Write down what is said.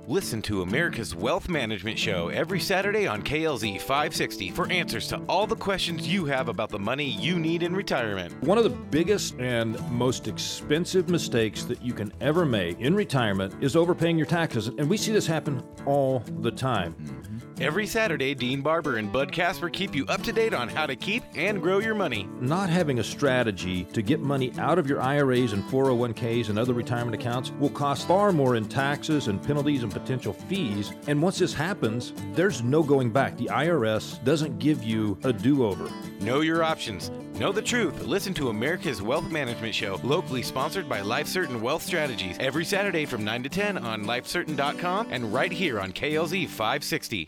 Listen to America's Wealth Management Show every Saturday on KLZ 560 for answers to all the questions you have about the money you need in retirement. One of the biggest and most expensive mistakes that you can ever make in retirement is overpaying your taxes. And we see this happen all the time. Every Saturday, Dean Barber and Bud Casper keep you up to date on how to keep and grow your money. Not having a strategy to get money out of your IRAs and 401ks and other retirement accounts will cost far more in taxes and penalties and potential fees. And once this happens, there's no going back. The IRS doesn't give you a do-over. Know your options. Know the truth. Listen to America's Wealth Management Show, locally sponsored by LifeCertain Wealth Strategies, every Saturday from 9 to 10 on LifeCertain.com and right here on KLZ 560.